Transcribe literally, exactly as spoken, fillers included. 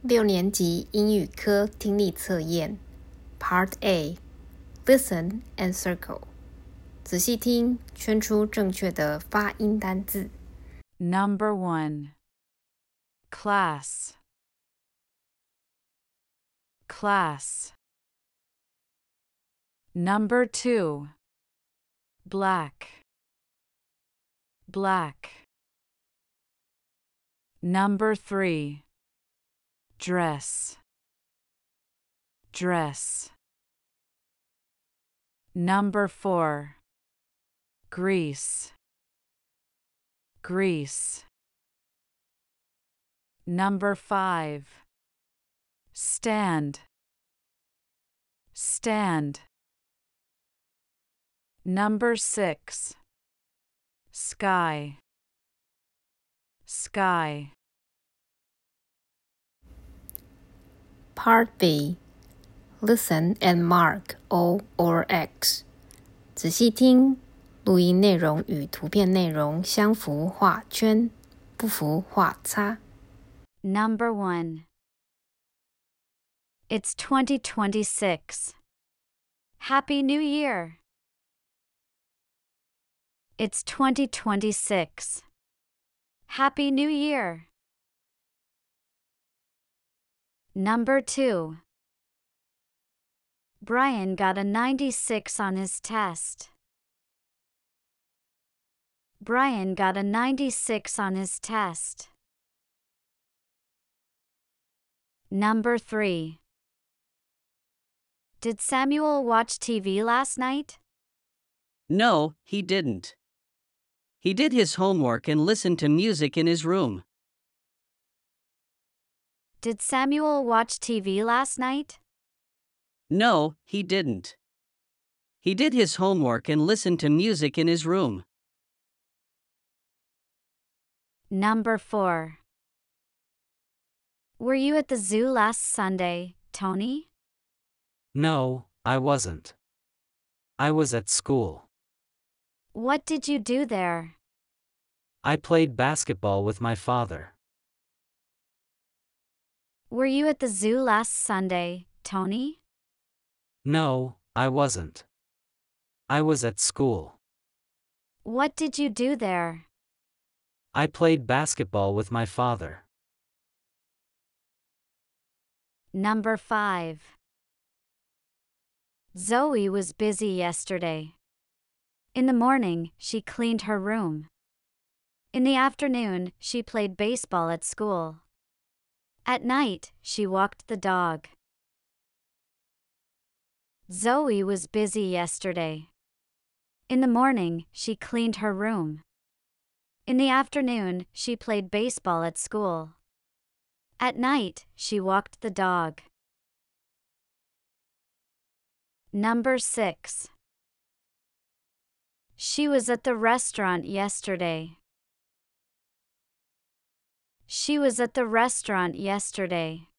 六年级英语科听力测验 Part A Listen and circle 仔细听，圈出正确的发音单字。 Number one. Class. Class. Number two. Black. Black. Number three. Dress. Dress. Number four. Grease. Grease. Number five. Stand. Stand. Number six. Sky. Sky. Part B Listen and mark O or X 仔细听，录音内容与图片内容相符画圈，不符画叉。 Number one. It's twenty twenty-six. Happy New Year. It's twenty twenty-six. Happy New Year. Number two. Brian got a ninety-six on his test. Brian got a ninety-six on his test. Number three. Did Samuel watch T V last night? No, he didn't. He did his homework and listened to music in his room. Did Samuel watch T V last night? No, he didn't. He did his homework and listened to music in his room. Number four. Were you at the zoo last Sunday, Tony? No, I wasn't. I was at school. What did you do there? I played basketball with my father. Were you at the zoo last Sunday, Tony? No, I wasn't. I was at school. What did you do there? I played basketball with my father. Number five. Zoe was busy yesterday. In the morning, she cleaned her room. In the afternoon, she played baseball at school. At night, she walked the dog. Zoe was busy yesterday. In the morning, she cleaned her room. In the afternoon, she played baseball at school. At night, she walked the dog. Number six. She was at the restaurant yesterday. She was at the restaurant yesterday.